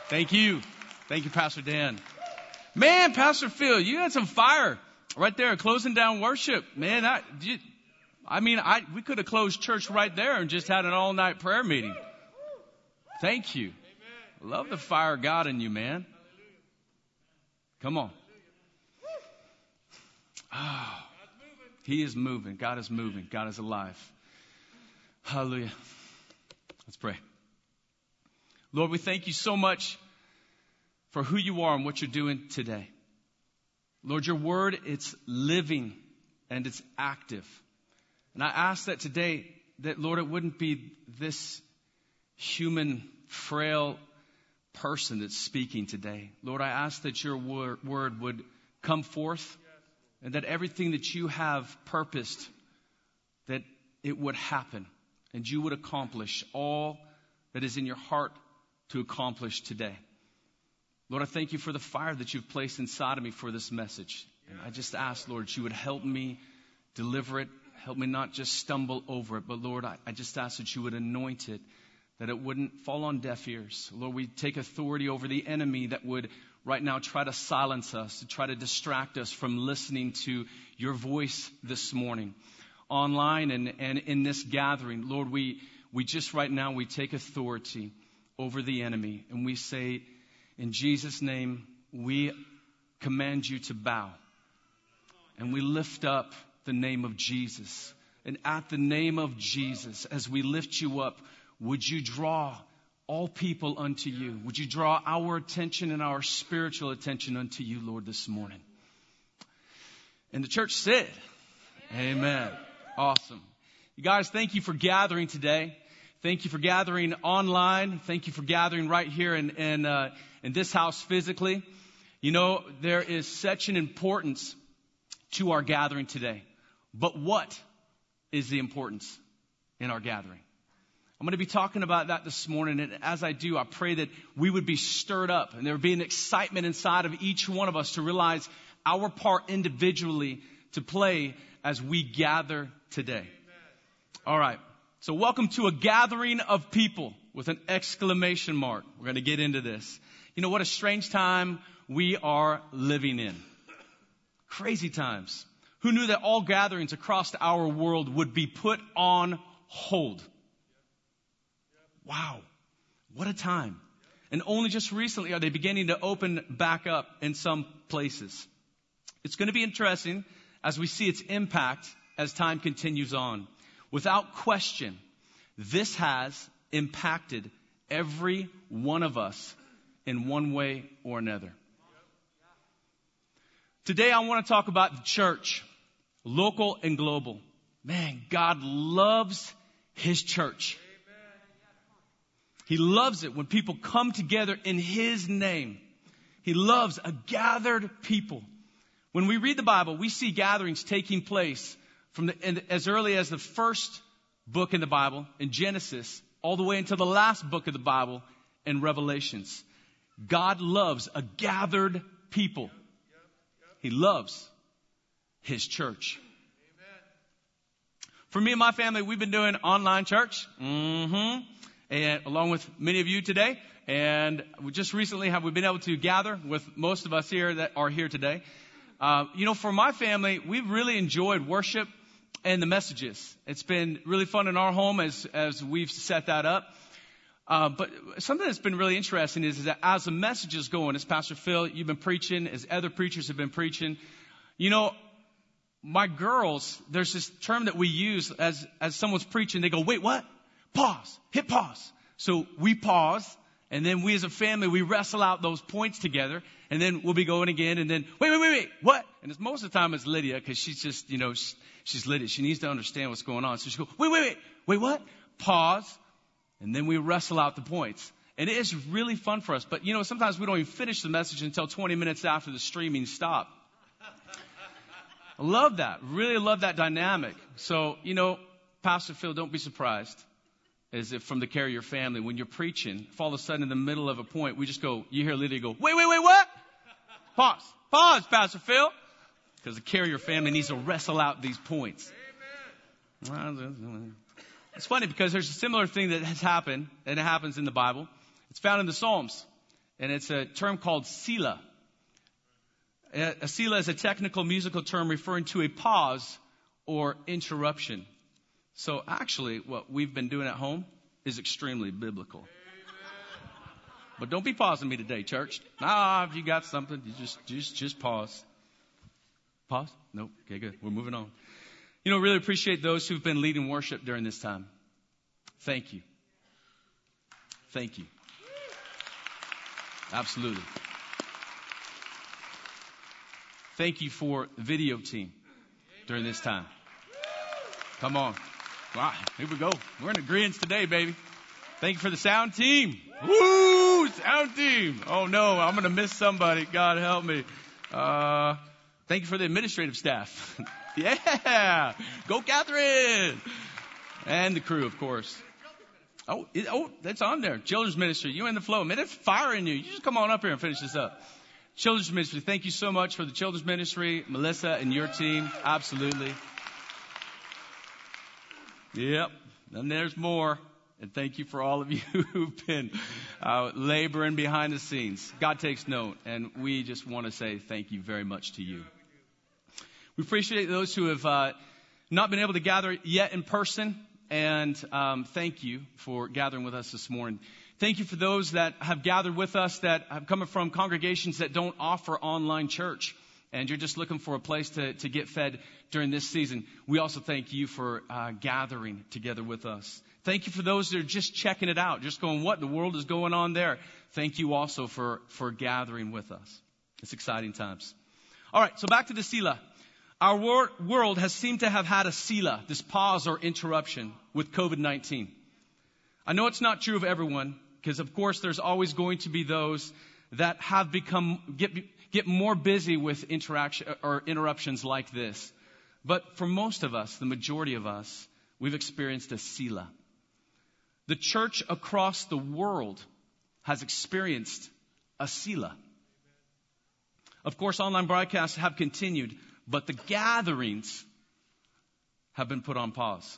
Thank you. Thank you, Pastor Dan. Man, Pastor Phil, you had some fire right there closing down worship. Man, we could have closed church right there and just had an all-night prayer meeting. Thank you. I love the fire of God in you, man. Come on. Oh, He is moving. God is moving. God is alive. Hallelujah. Let's pray. Lord, we thank you so much for who you are and what you're doing today. Lord, your word, it's living and it's active. And I ask that today, that Lord, it wouldn't be this human, frail person that's speaking today. Lord, I ask that your word would come forth and that everything that you have purposed, that it would happen and you would accomplish all that is in your heart to accomplish today. Lord, I thank you for the fire that you've placed inside of me for this message. And I just ask, Lord, you would help me deliver it. Help me not just stumble over it. But Lord, I just ask that you would anoint it, that it wouldn't fall on deaf ears. Lord, we take authority over the enemy that would right now try to silence us, to try to distract us from listening to your voice this morning, online and in this gathering. Lord, we just right now, we take authority over the enemy. And we say, in Jesus' name, we command you to bow. And we lift up the name of Jesus. And at the name of Jesus, as we lift you up, would you draw all people unto you? Would you draw our attention and our spiritual attention unto you, Lord, this morning? And the church said, Amen. Awesome. You guys, thank you for gathering today. Thank you for gathering online. Thank you for gathering right here in this house physically. You know, there is such an importance to our gathering today. But what is the importance in our gathering? I'm going to be talking about that this morning. And as I do, I pray that we would be stirred up and there would be an excitement inside of each one of us to realize our part individually to play as we gather today. All right. So welcome to a gathering of people with an exclamation mark. We're going to get into this. You know what a strange time we are living in. Crazy times. Who knew that all gatherings across our world would be put on hold? Wow. What a time. And only just recently are they beginning to open back up in some places. It's going to be interesting as we see its impact as time continues on. Without question, this has impacted every one of us in one way or another. Today I want to talk about the church, local and global. Man, God loves His church. He loves it when people come together in His name. He loves a gathered people. When we read the Bible, we see gatherings taking place from as early as the first book in the Bible, in Genesis, all the way into the last book of the Bible, in Revelations. God loves a gathered people. He loves His church. For me and my family, we've been doing online church. And along with many of you today. And we just recently have we been able to gather with most of us here that are here today. For my family, we've really enjoyed worship and the messages. It's been really fun in our home as we've set that up. But something that's been really interesting is that as the messages go on, as Pastor Phil, you've been preaching, as other preachers have been preaching, my girls, there's this term that we use as someone's preaching, they go, wait, what? Pause. Hit pause. So we pause, and then we as a family, we wrestle out those points together, and then we'll be going again, and then, wait, what? And most of the time it's Lydia, because she's just, she's Lydia. She needs to understand what's going on. So she goes, wait, what? Pause, and then we wrestle out the points. And it is really fun for us. But, sometimes we don't even finish the message until 20 minutes after the streaming stopped. I love that. Really love that dynamic. So, Pastor Phil, don't be surprised. As if from the Carrier family, when you're preaching, if all of a sudden in the middle of a point, we just go, you hear Lydia go, wait, what? Pause, Pastor Phil. Because the Carrier family needs to wrestle out these points. Amen. It's funny because there's a similar thing that has happened, and it happens in the Bible. It's found in the Psalms. and it's a term called Selah. A Selah is a technical musical term referring to a pause or interruption. So actually, what we've been doing at home is extremely biblical. But don't be pausing me today, church. If you got something, you just pause. Pause? Nope. Okay, good. We're moving on. Really appreciate those who've been leading worship during this time. Thank you. Thank you. Absolutely. Thank you for the video team during this time. Come on. Wow, here we go. We're in agreement today, baby. Thank you for the sound team. Woo! Sound team. Oh, no, I'm going to miss somebody. God help me. Thank you for the administrative staff. Yeah. Go, Catherine. And the crew, of course. Oh, that's on there. Children's ministry. You in the flow. Man, there's fire in you. You just come on up here and finish this up. Children's ministry. Thank you so much for the children's ministry. Melissa and your team. Absolutely. Yep. And there's more. And thank you for all of you who've been laboring behind the scenes. God takes note. And we just want to say thank you very much to you. We appreciate those who have not been able to gather yet in person. And thank you for gathering with us this morning. Thank you for those that have gathered with us that have come from congregations that don't offer online church. And you're just looking for a place to get fed during this season. We also thank you for gathering together with us. Thank you for those that are just checking it out, just going, what in the world is going on there? Thank you also for gathering with us. It's exciting times. All right, so back to the Selah. Our world has seemed to have had a Selah, this pause or interruption with COVID-19. I know it's not true of everyone, because of course there's always going to be those that have get more busy with interaction or interruptions like this. But for most of us, the majority of us, we've experienced a Selah. The church across the world has experienced a Selah. Of course, online broadcasts have continued, but the gatherings have been put on pause.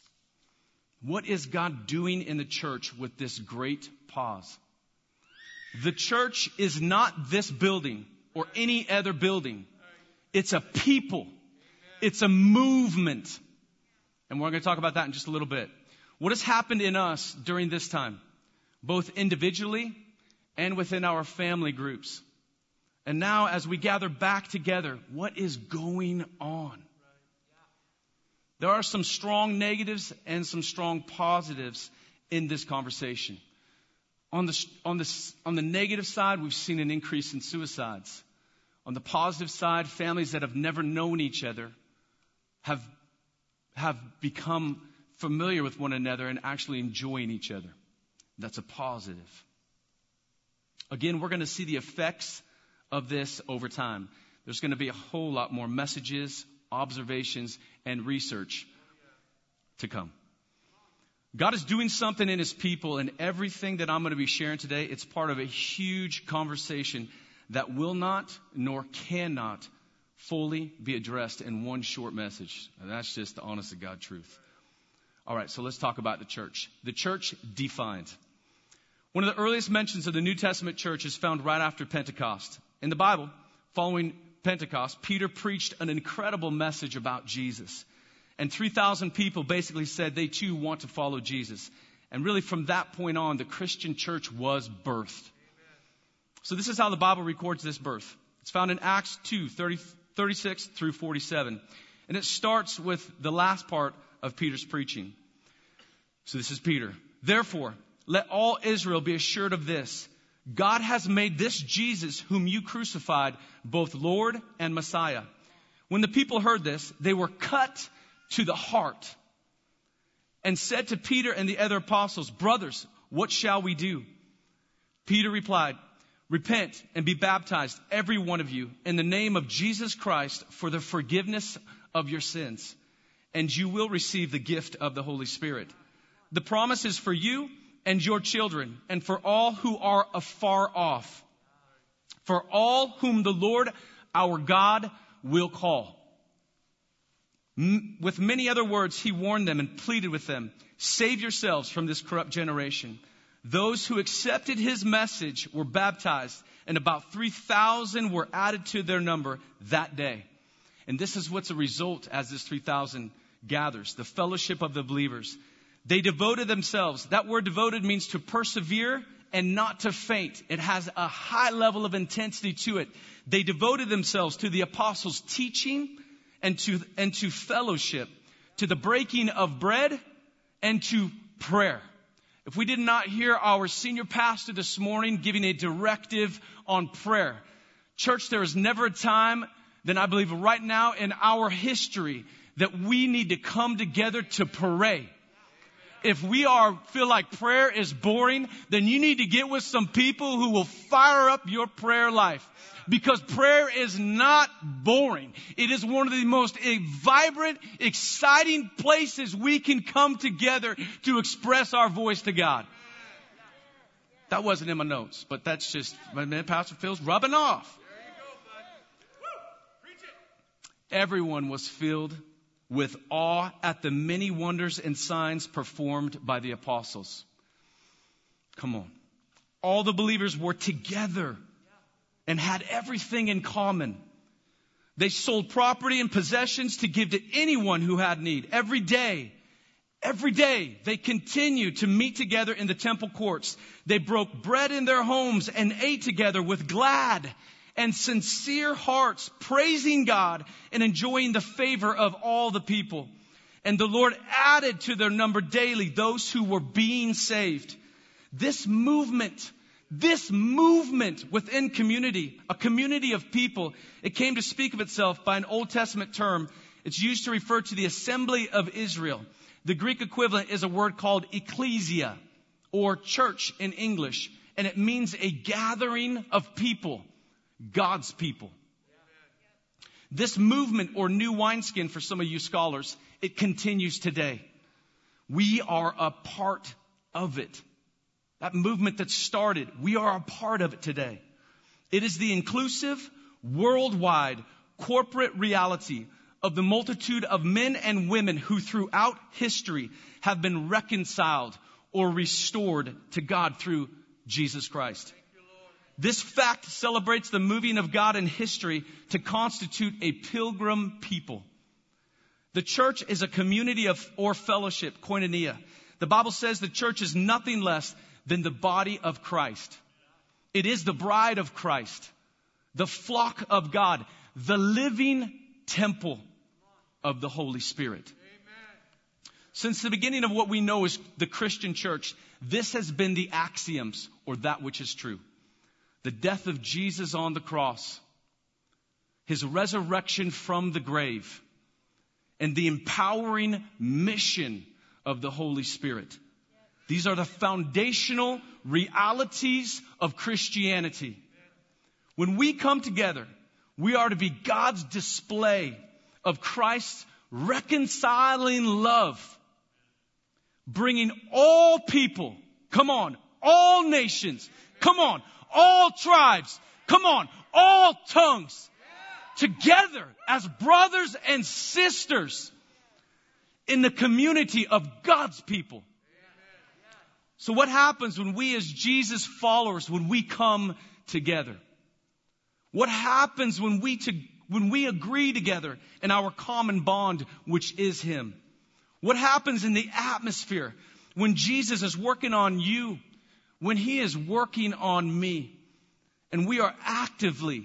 What is God doing in the church with this great pause? The church is not this building or any other building. It's a people. It's a movement. And we're going to talk about that in just a little bit. What has happened in us during this time, both individually and within our family groups? And now as we gather back together, what is going on? There are some strong negatives and some strong positives in this conversation. On the negative side, we've seen an increase in suicides. On the positive side, families that have never known each other have become familiar with one another and actually enjoying each other. That's a positive. Again, we're going to see the effects of this over time. There's going to be a whole lot more messages, observations, and research to come. God is doing something in His people, and everything that I'm going to be sharing today, it's part of a huge conversation that will not nor cannot fully be addressed in one short message. And that's just the honest to God truth. All right, so let's talk about the church. The church defined. One of the earliest mentions of the New Testament church is found right after Pentecost. In the Bible, following Pentecost, Peter preached an incredible message about Jesus. And 3,000 people basically said they too want to follow Jesus. And really from that point on, the Christian church was birthed. So this is how the Bible records this birth. It's found in Acts 2, 36 through 47. And it starts with the last part of Peter's preaching. So this is Peter. Therefore, let all Israel be assured of this. God has made this Jesus, whom you crucified, both Lord and Messiah. When the people heard this, they were cut to the heart and said to Peter and the other apostles, brothers, what shall we do? Peter replied, repent and be baptized, every one of you, in the name of Jesus Christ for the forgiveness of your sins, and you will receive the gift of the Holy Spirit. The promise is for you and your children, and for all who are afar off, for all whom the Lord our God will call. With many other words, he warned them and pleaded with them, save yourselves from this corrupt generation. those who accepted his message were baptized, and about 3,000 were added to their number that day. And this is what's a result as this 3,000 gathers, the fellowship of the believers. They devoted themselves. That word devoted means to persevere and not to faint. It has a high level of intensity to it. They devoted themselves to the apostles' teaching and to fellowship, to the breaking of bread and to prayer. If we did not hear our senior pastor this morning giving a directive on prayer, church, there is never a time than I believe right now in our history that we need to come together to pray. If we feel like prayer is boring, then you need to get with some people who will fire up your prayer life. Because prayer is not boring. It is one of the most vibrant, exciting places we can come together to express our voice to God. That wasn't in my notes, but that's just, Pastor Phil's rubbing off. Everyone was filled with awe at the many wonders and signs performed by the apostles. Come on. All the believers were together and had everything in common. They sold property and possessions to give to anyone who had need. Every day, they continued to meet together in the temple courts. They broke bread in their homes and ate together with glad and sincere hearts, praising God and enjoying the favor of all the people. And the Lord added to their number daily those who were being saved. This movement within community, a community of people, it came to speak of itself by an Old Testament term. It's used to refer to the assembly of Israel. The Greek equivalent is a word called ecclesia, or church in English, and it means a gathering of people. God's people. This movement, or new wineskin for some of you scholars, it continues today. We are a part of it. That movement that started, we are a part of it today. It is the inclusive, worldwide, corporate reality of the multitude of men and women who throughout history have been reconciled or restored to God through Jesus Christ. This fact celebrates the moving of God in history to constitute a pilgrim people. The church is a community or fellowship, koinonia. The Bible says the church is nothing less than the body of Christ. It is the bride of Christ, the flock of God, the living temple of the Holy Spirit. Since the beginning of what we know as the Christian church, this has been the axioms, or that which is true. The death of Jesus on the cross, his resurrection from the grave, and the empowering mission of the Holy Spirit. These are the foundational realities of Christianity. When we come together, we are to be God's display of Christ's reconciling love, bringing all people, come on, all nations, come on, all tribes, come on, all tongues, together as brothers and sisters in the community of God's people. So what happens when we as Jesus followers, when we come together? What happens when we agree together in our common bond, which is Him? What happens in the atmosphere when Jesus is working on you, when He is working on me, and we are actively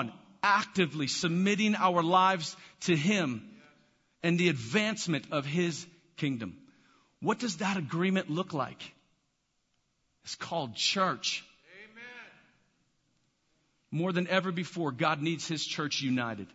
submitting our lives to Him and the advancement of His kingdom? What does that agreement look like? It's called church. Amen. More than ever before, God needs His church united.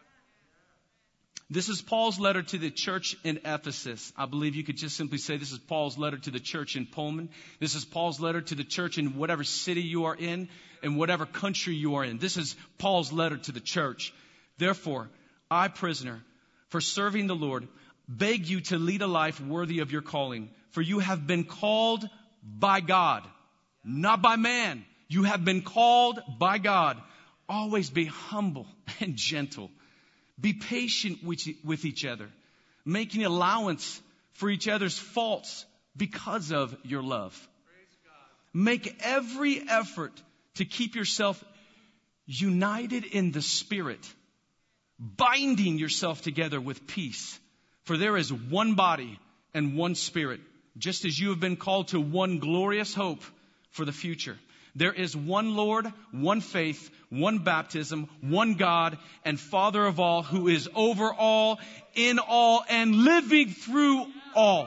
This is Paul's letter to the church in Ephesus. I believe you could just simply say this is Paul's letter to the church in Pullman. This is Paul's letter to the church in whatever city you are in whatever country you are in. This is Paul's letter to the church. Therefore, I, prisoner, for serving the Lord, beg you to lead a life worthy of your calling. For you have been called by God, not by man. You have been called by God. Always be humble and gentle. Be patient with each other, making allowance for each other's faults because of your love. make every effort to keep yourself united in the Spirit, binding yourself together with peace. For there is one body and one Spirit, just as you have been called to one glorious hope for the future. There is one Lord, one faith, one baptism, one God and Father of all, who is over all, in all, and living through all.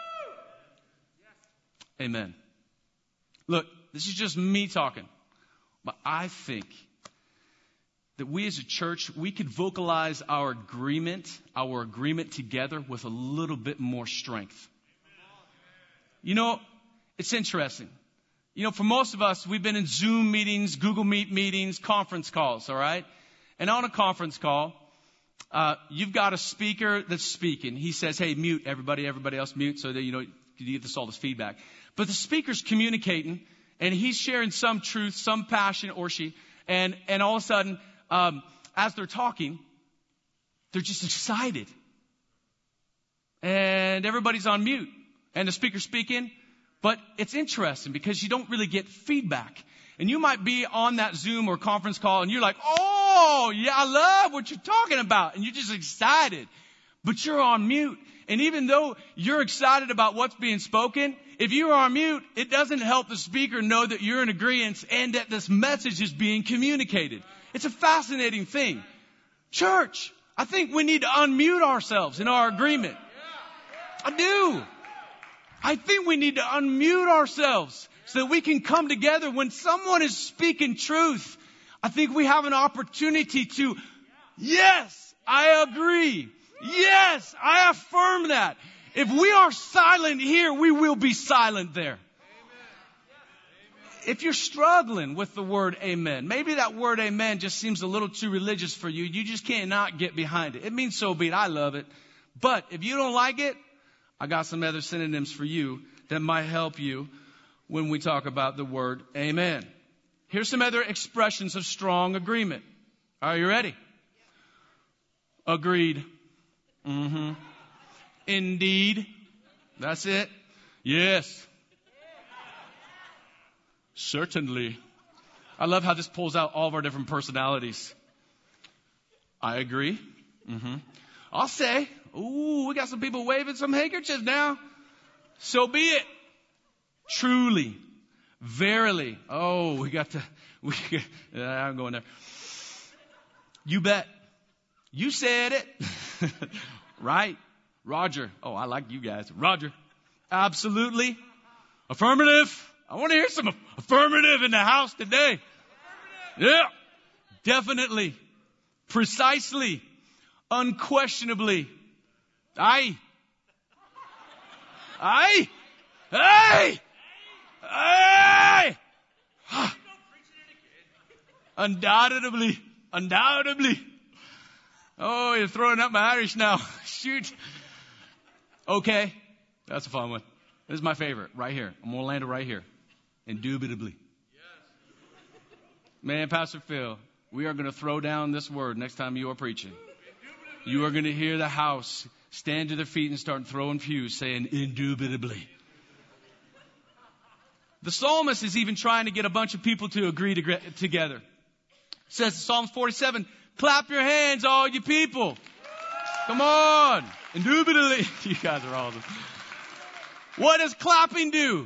Amen. Look, this is just me talking, but I think that we as a church, we could vocalize our agreement together with a little bit more strength. You know, it's interesting. You know, for most of us, we've been in Zoom meetings, Google Meet meetings, conference calls, all right? And on a conference call, you've got a speaker that's speaking. He says, hey, mute everybody else mute, so that, you get all this feedback. But the speaker's communicating, and he's sharing some truth, some passion, or she, and all of a sudden, as they're talking, they're just excited. And everybody's on mute. And the speaker's speaking. But it's interesting because you don't really get feedback. And you might be on that Zoom or conference call and you're like, oh, yeah, I love what you're talking about. And you're just excited. But you're on mute. And even though you're excited about what's being spoken, if you're on mute, it doesn't help the speaker know that you're in agreement and that this message is being communicated. It's a fascinating thing. Church, I think we need to unmute ourselves in our agreement. I do. I think we need to unmute ourselves so that we can come together when someone is speaking truth. I think we have an opportunity to, yes, I agree. Yes, I affirm that. If we are silent here, we will be silent there. If you're struggling with the word amen, maybe that word amen just seems a little too religious for you. You just cannot get behind it. It means so be it. I love it. But if you don't like it, I got some other synonyms for you that might help you when we talk about the word amen. Here's some other expressions of strong agreement. Are you ready? Agreed. Mm-hmm. Indeed. That's it. Yes. Certainly. I love how this pulls out all of our different personalities. I agree. Mm-hmm. I'll say. Ooh, we got some people waving some handkerchiefs now. So be it. Truly. Verily. Oh, I'm going there. You bet. You said it. Right. Roger. Oh, I like you guys. Roger. Absolutely. Affirmative. I want to hear some affirmative in the house today. Yeah. Definitely. Precisely. Unquestionably. Aye. Aye. Aye. Aye. Undoubtedly. Undoubtedly. Oh, you're throwing up my Irish now. Shoot. Okay. That's a fun one. This is my favorite right here. I'm going to land it right here. Indubitably. Man, Pastor Phil, we are going to throw down this word next time you are preaching. You are going to hear the house stand to their feet and start throwing pews saying indubitably. The psalmist is even trying to get a bunch of people to agree together. It says in Psalms 47, clap your hands, all you people. Come on. Indubitably. You guys are awesome. What does clapping do?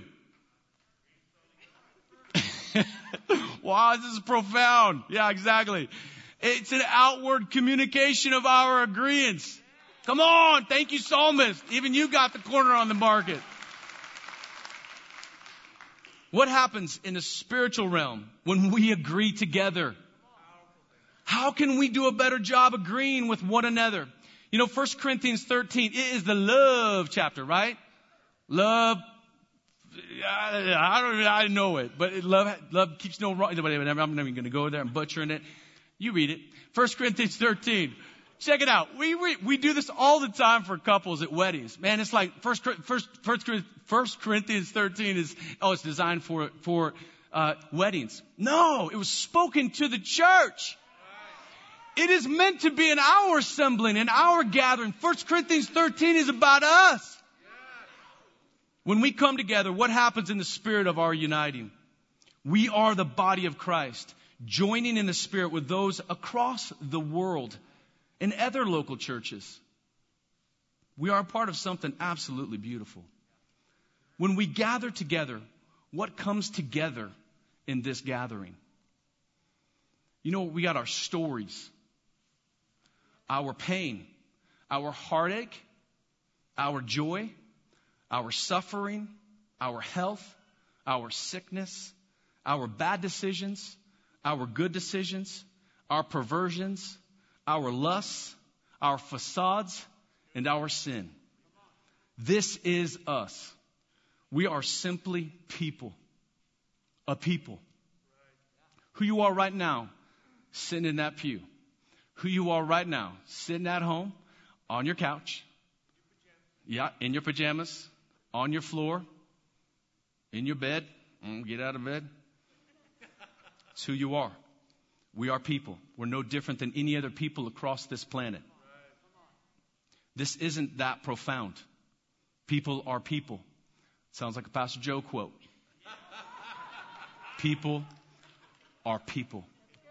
Wow, this is profound. Yeah, exactly. It's an outward communication of our agreement. Come on. Thank you, psalmist. Even you got the corner on the market. What happens in the spiritual realm when we agree together? How can we do a better job agreeing with one another? 1 Corinthians 13, it is the love chapter, right? Love, I know it, but love keeps no wrong. I'm not even going to go there. I'm butchering it. You read it. 1 Corinthians 13. Check it out. We do this all the time for couples at weddings. Man, it's like 1 Corinthians 13 is, it's designed for weddings. No, it was spoken to the church. It is meant to be in our assembling, in our gathering. 1 Corinthians 13 is about us. When we come together, what happens in the spirit of our uniting? We are the body of Christ, joining in the spirit with those across the world and other local churches. We are a part of something absolutely beautiful. When we gather together, what comes together in this gathering? You know, we got our stories, our pain, our heartache, our joy, our suffering, our health, our sickness, our bad decisions, our good decisions, our perversions, our lusts, our facades, and our sin. This is us. We are simply people. A people. Who you are right now, sitting in that pew. Who you are right now, sitting at home, on your couch. Yeah, in your pajamas, on your floor, in your bed. Get out of bed. It's who you are. We are people. We're no different than any other people across this planet. This isn't that profound. People are people. Sounds like a Pastor Joe quote. People are people.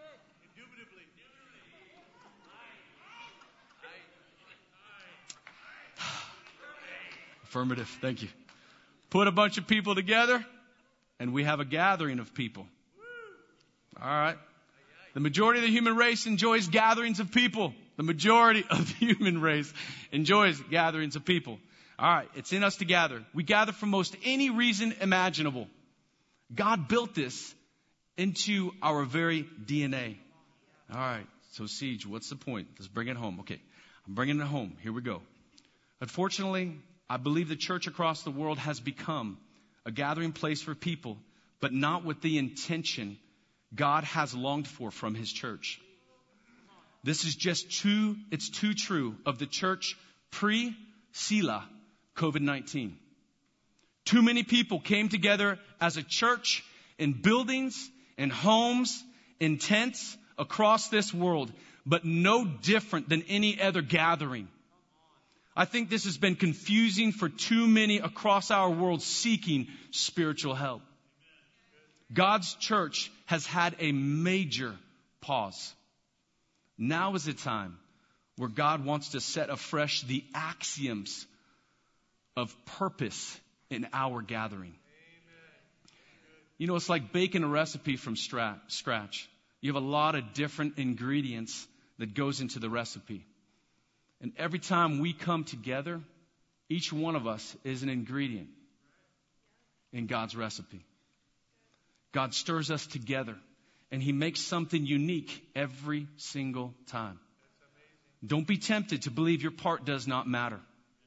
Affirmative. Thank you. Put a bunch of people together, and we have a gathering of people. All right. The majority of the human race enjoys gatherings of people. The majority of the human race enjoys gatherings of people. All right. It's in us to gather. We gather for most any reason imaginable. God built this into our very DNA. All right. So, Siege, what's the point? Let's bring it home. Okay. I'm bringing it home. Here we go. Unfortunately, I believe the church across the world has become a gathering place for people, but not with the intention God has longed for from His church. This is it's too true of the church pre-Sila COVID-19. Too many people came together as a church in buildings, in homes, in tents across this world, but no different than any other gathering. I think this has been confusing for too many across our world seeking spiritual help. God's church has had a major pause. Now is the time where God wants to set afresh the axioms of purpose in our gathering. You know, it's like baking a recipe from scratch. You have a lot of different ingredients that goes into the recipe. And every time we come together, each one of us is an ingredient in God's recipe. God stirs us together, and He makes something unique every single time. Don't be tempted to believe your part does not matter.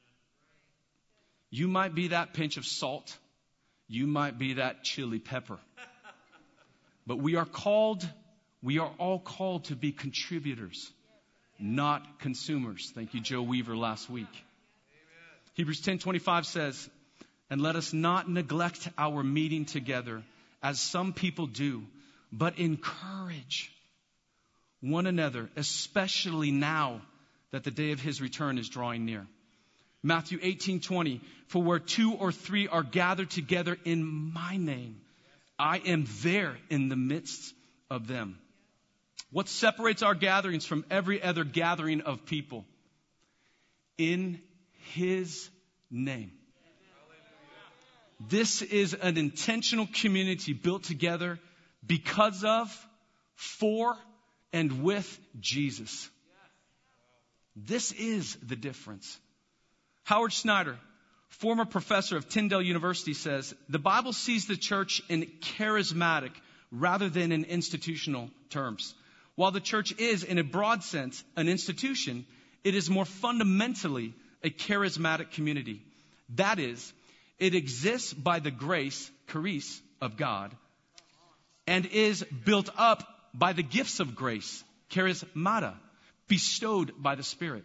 You might be that pinch of salt. You might be that chili pepper. But we are all called to be contributors, not consumers. Thank you, Joe Weaver, last week. Amen. Hebrews 10:25 says, "And let us not neglect our meeting together, as some people do, but encourage one another, especially now that the day of His return is drawing near." Matthew 18:20, "For where 2 or 3 are gathered together in my name, I am there in the midst of them." What separates our gatherings from every other gathering of people? In His name. This is an intentional community built together because of, for, and with Jesus. This is the difference. Howard Snyder, former professor of Tyndale University, says, "The Bible sees the church in charismatic rather than in institutional terms. While the church is, in a broad sense, an institution, it is more fundamentally a charismatic community. That is, it exists by the grace, charis, of God, and is built up by the gifts of grace, charismata, bestowed by the Spirit.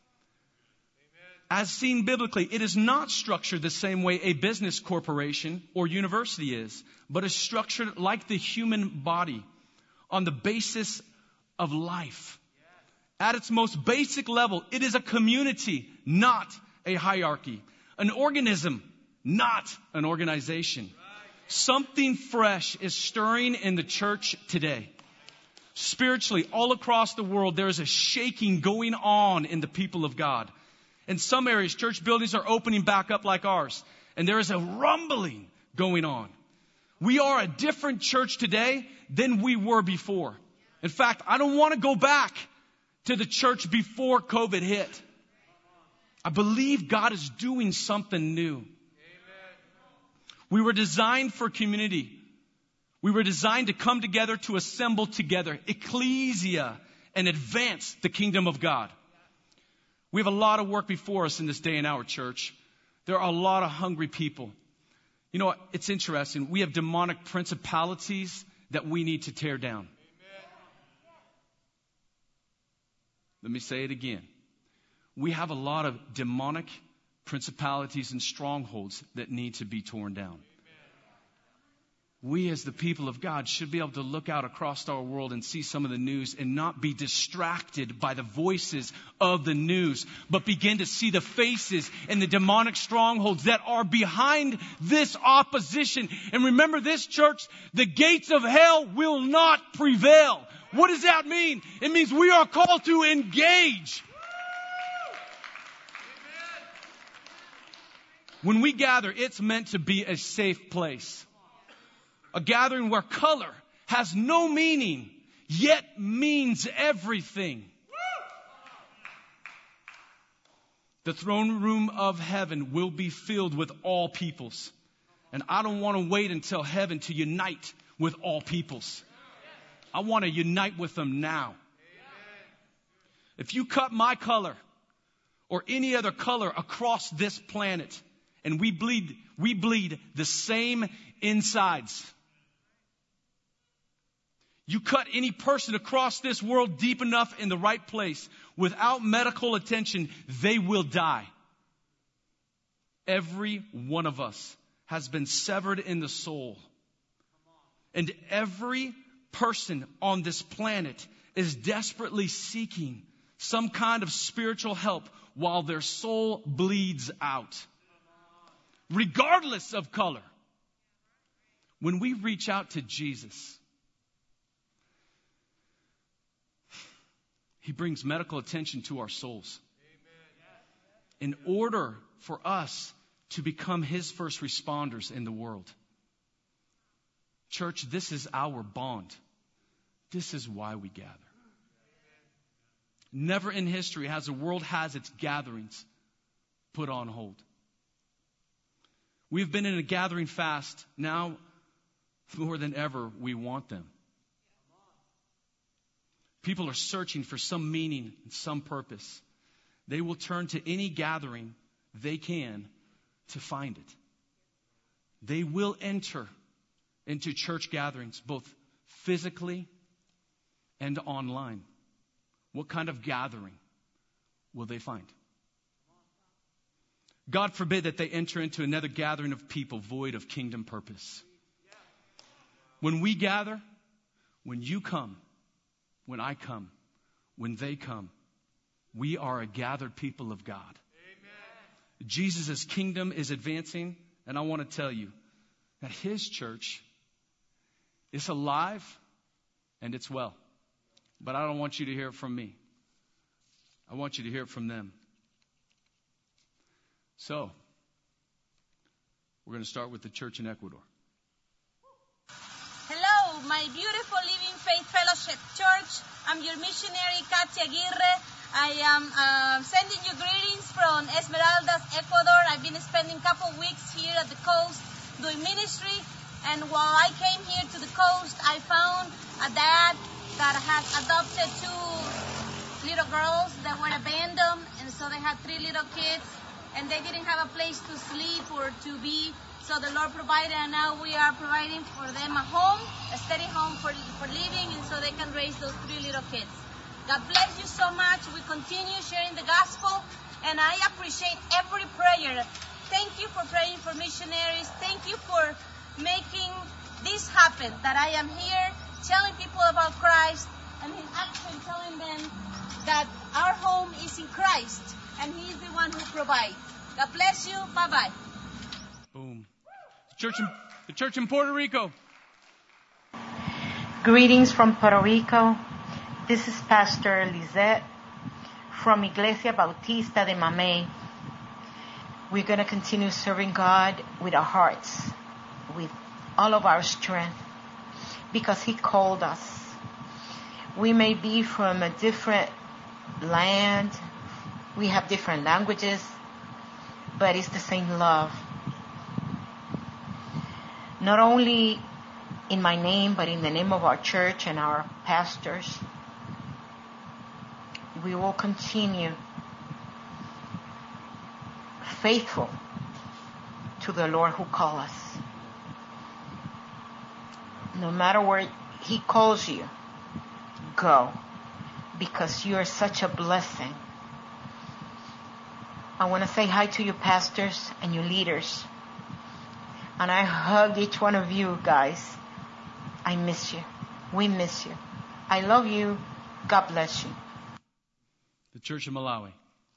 As seen biblically, it is not structured the same way a business corporation or university is, but is structured like the human body on the basis of life. At its most basic level, it is a community, not a hierarchy. An organism, not an organization. Something fresh is stirring in the church today. Spiritually, all across the world, there is a shaking going on in the people of God. In some areas, church buildings are opening back up like ours. And there is a rumbling going on. We are a different church today than we were before. In fact, I don't want to go back to the church before COVID hit. I believe God is doing something new. We were designed for community. We were designed to come together, to assemble together, ecclesia, and advance the kingdom of God. We have a lot of work before us in this day and hour, church. There are a lot of hungry people. You know, it's interesting. We have demonic principalities that we need to tear down. Let me say it again. We have a lot of demonic principalities and strongholds that need to be torn down. We as the people of God should be able to look out across our world and see some of the news and not be distracted by the voices of the news, but begin to see the faces and the demonic strongholds that are behind this opposition. And remember this, church, the gates of hell will not prevail. What does that mean? It means we are called to engage. When we gather, it's meant to be a safe place. A gathering where color has no meaning, yet means everything. The throne room of heaven will be filled with all peoples. And I don't want to wait until heaven to unite with all peoples. I want to unite with them now. If you cut my color or any other color across this planet, and we bleed the same insides. You cut any person across this world deep enough in the right place without medical attention, they will die. Every one of us has been severed in the soul. And every person on this planet is desperately seeking some kind of spiritual help while their soul bleeds out. Regardless of color. When we reach out to Jesus, He brings medical attention to our souls. In order for us to become His first responders in the world. Church, this is our bond. This is why we gather. Never in history has the world has its gatherings put on hold. We've been in a gathering fast. Now, more than ever, we want them. People are searching for some meaning and some purpose. They will turn to any gathering they can to find it. They will enter into church gatherings, both physically and online. What kind of gathering will they find? God forbid that they enter into another gathering of people void of kingdom purpose. When we gather, when you come, when I come, when they come, we are a gathered people of God. Amen. Jesus' kingdom is advancing, and I want to tell you that His church is alive and it's well. But I don't want you to hear it from me. I want you to hear it from them. So, we're going to start with the church in Ecuador. Hello, my beautiful Living Faith Fellowship Church. I'm your missionary, Katia Aguirre. I am sending you greetings from Esmeraldas, Ecuador. I've been spending a couple weeks here at the coast doing ministry. And while I came here to the coast, I found a dad that had adopted 2 little girls that were abandoned. And so they had 3 little kids. And they didn't have a place to sleep or to be. So the Lord provided, and now we are providing for them a home, a steady home for living, and so they can raise those 3 little kids. God bless you so much. We continue sharing the gospel, and I appreciate every prayer. Thank you for praying for missionaries. Thank you for making this happen, that I am here telling people about Christ, and in action telling them that our home is in Christ, and He is the one who provides. God bless you. Bye-bye. Boom. The church in Puerto Rico. Greetings from Puerto Rico. This is Pastor Lizette from Iglesia Bautista de Mamey. We're going to continue serving God with our hearts, with all of our strength, because He called us. We may be from a different land, we have different languages, but it's the same love. Not only in my name, but in the name of our church and our pastors, we will continue faithful to the Lord who called us. No matter where He calls you, go, because you are such a blessing. I want to say hi to you pastors and you leaders. And I hug each one of you guys. I miss you. We miss you. I love you. God bless you. The Church of Malawi.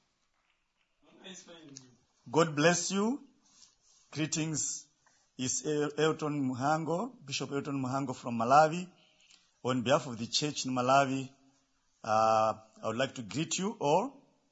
God bless you. Greetings. Is Elton Muhango, Bishop Elton Muhango from Malawi. On behalf of the church in Malawi, I would like to greet you all.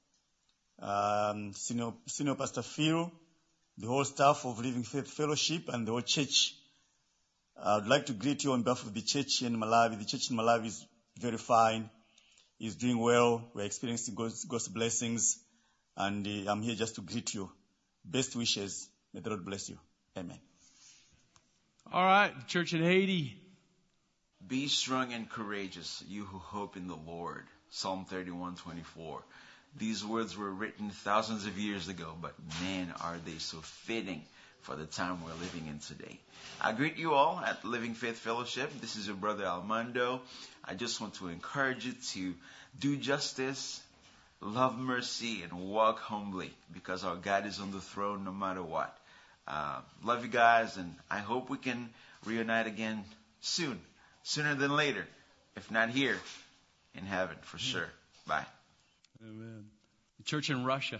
Senior Pastor Phil, the whole staff of Living Faith Fellowship, and the whole church. I would like to greet you on behalf of the church in Malawi. The church in Malawi is very fine. It's doing well. We're experiencing God's blessings. And I'm here just to greet you. Best wishes. May the Lord bless you. Amen. All right, the church in Haiti. Be strong and courageous, you who hope in the Lord. Psalm 31:24. These words were written thousands of years ago, but man, are they so fitting for the time we're living in today. I greet you all at Living Faith Fellowship. This is your brother Almando. I just want to encourage you to do justice, love mercy, and walk humbly, because our God is on the throne no matter what. Love you guys, and I hope we can reunite again soon. Sooner than later. If not here, in heaven, for sure. Bye. Amen. The church in Russia.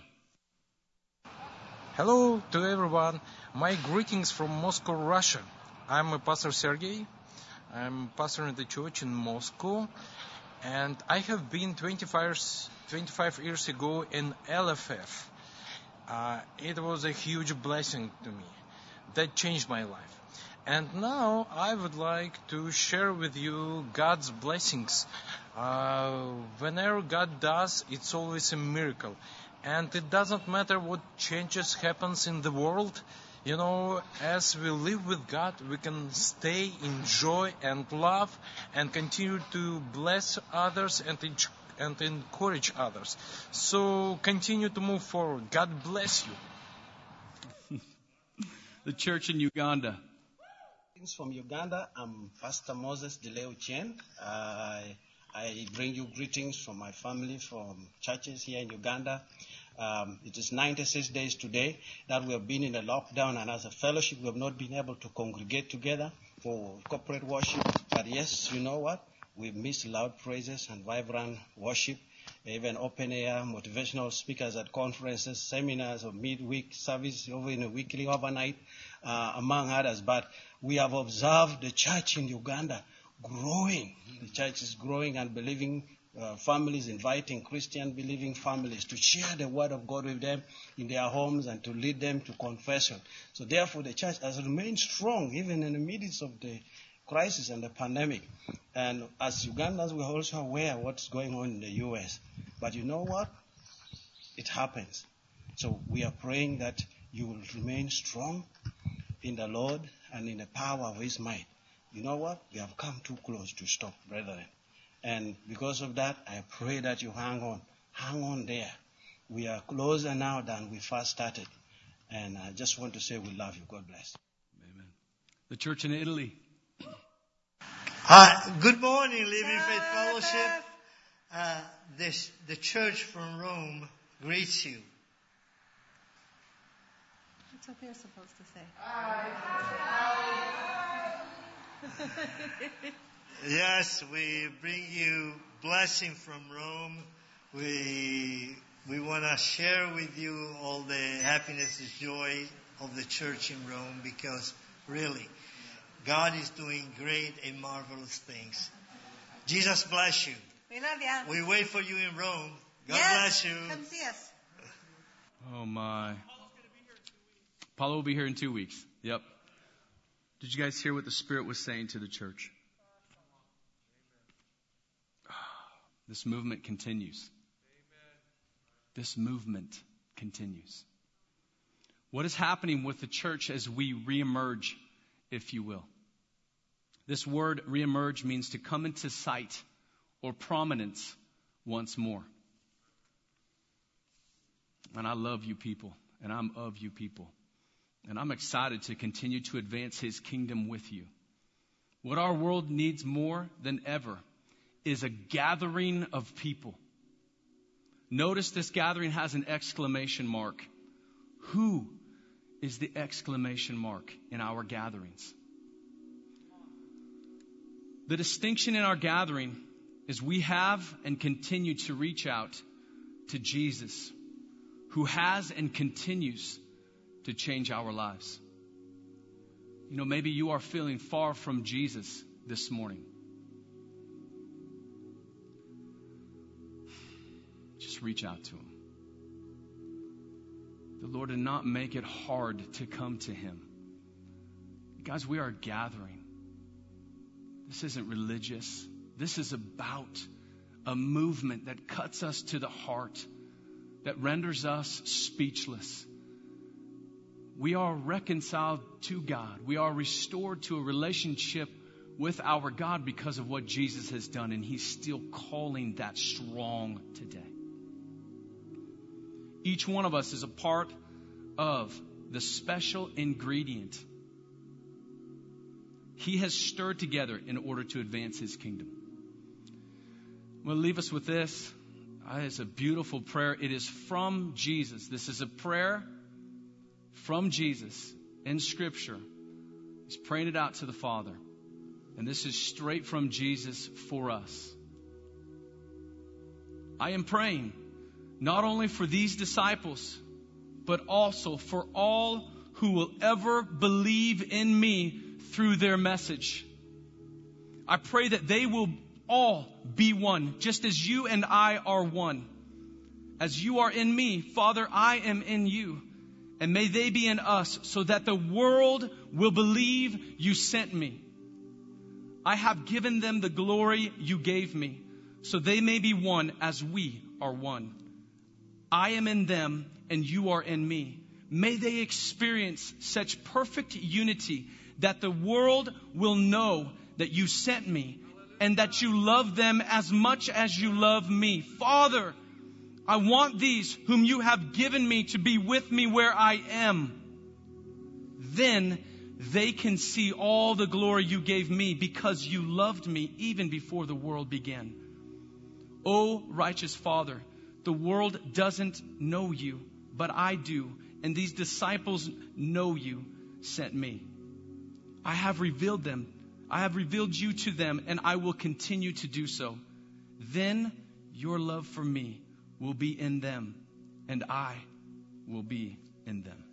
Hello to everyone. My greetings from Moscow, Russia. I'm Pastor Sergey. I'm pastor in the church in Moscow. And I have been 25 years ago in LFF. It was a huge blessing to me. That changed my life. And now I would like to share with you God's blessings. Whenever God does, it's always a miracle. And it doesn't matter what changes happens in the world. You know, as we live with God, we can stay in joy and love and continue to bless others and encourage others. So continue to move forward. God bless you. The church in Uganda. From Uganda, I'm Pastor Moses Deleu Chen. I bring you greetings from my family, from churches here in Uganda. It is 96 days today that we have been in a lockdown, and as a fellowship we have not been able to congregate together for corporate worship. But yes, you know what? We miss loud praises and vibrant worship, even open air, motivational speakers at conferences, seminars or midweek service over in a weekly overnight, among others. But we have observed the church in Uganda growing. The church is growing and believing families, inviting Christian believing families to share the word of God with them in their homes and to lead them to confession. So therefore the church has remained strong even in the midst of the crisis and the pandemic. And as Ugandans, we're also aware of what's going on in the U.S. But you know what? It happens. So we are praying that you will remain strong in the Lord and in the power of His might. You know what? We have come too close to stop, brethren. And because of that, I pray that you hang on. Hang on there. We are closer now than we first started. And I just want to say we love you. God bless. Amen. The church in Italy. Good morning, Living Faith Fellowship. The church from Rome greets you. That's what they're supposed to say. Yes, we bring you blessing from Rome. We want to share with you all the happiness and joy of the church in Rome, because Really. God is doing great and marvelous things. Jesus bless you. We love you. We wait for you in Rome. God Yes. bless you. Come see us. Oh, my. Paulo will be here in 2 weeks. Yep. Did you guys hear what the Spirit was saying to the church? This movement continues. This movement continues. What is happening with the church as we reemerge, if you will? This word reemerge means to come into sight or prominence once more. And I love you people, and I'm of you people. And I'm excited to continue to advance His kingdom with you. What our world needs more than ever is a gathering of people. Notice this gathering has an exclamation mark. Who is the exclamation mark in our gatherings? The distinction in our gathering is we have and continue to reach out to Jesus, who has and continues to change our lives. You know, maybe you are feeling far from Jesus this morning. Just reach out to Him. The Lord did not make it hard to come to Him. Guys, we are gathering. This isn't religious. This is about a movement that cuts us to the heart, that renders us speechless. We are reconciled to God. We are restored to a relationship with our God because of what Jesus has done, and He's still calling that strong today. Each one of us is a part of the special ingredient He has stirred together in order to advance His kingdom. I'm going to leave us with this. It's a beautiful prayer. It is from Jesus. This is a prayer from Jesus in Scripture. He's praying it out to the Father. And this is straight from Jesus for us. I am praying not only for these disciples, but also for all who will ever believe in me through their message. I pray that they will all be one, just as you and I are one. As you are in me, Father, I am in you. And may they be in us, so that the world will believe you sent me. I have given them the glory you gave me, so they may be one as we are one. I am in them, and you are in me. May they experience such perfect unity that the world will know that you sent me and that you love them as much as you love me. Father, I want these whom you have given me to be with me where I am. Then they can see all the glory you gave me because you loved me even before the world began. O righteous Father, the world doesn't know you, but I do. And these disciples know you sent me. I have revealed them. I have revealed you to them, and I will continue to do so. Then your love for me will be in them, and I will be in them.